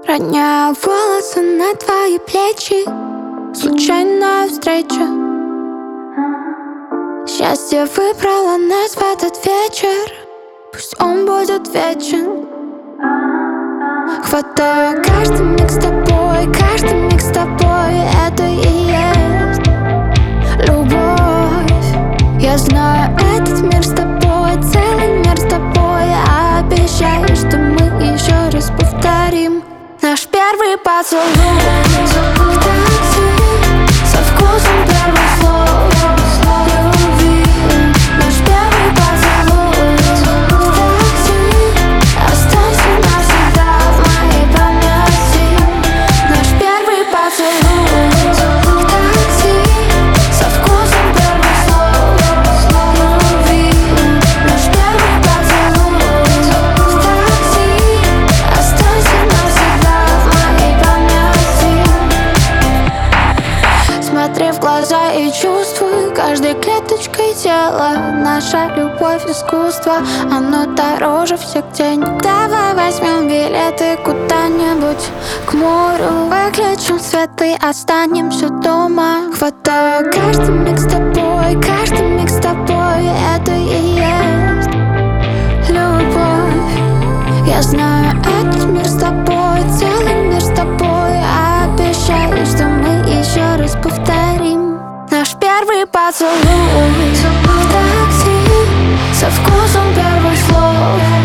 Роняю волосы на твои плечи. Случайная встреча. Счастье выбрало нас в этот вечер. Пусть он будет вечен. Хватаю каждый миг с тобой, каждый миг с тобой. Это и есть любовь. Я знаю этот мир с тобой, целый мир с тобой. Обещаю, что мы еще раз повторим наш первый поцелуй в такси, со вкусом первых слов любви. Наш первый поцелуй в такси, останься навсегда в моей памяти. Наш первый поцелуй в такси, со вкусом первых слов любви. Наш первый поцелуй в такси, останься навсегда в моей памяти. Смотри в глаза и чувствуй каждой клеточкой тела. Наша любовь искусство, оно дороже всех денег. Давай возьмем билеты куда-нибудь к морю, выключим свет и останемся дома. Хватаю каждый миг с тобой, каждый миг с тобой. Это и есть любовь. Я знаю этот мир с тобой, целый мир с тобой. Обещаю, что мы еще раз повторим наш первый поцелуй в такси, со вкусом первых слов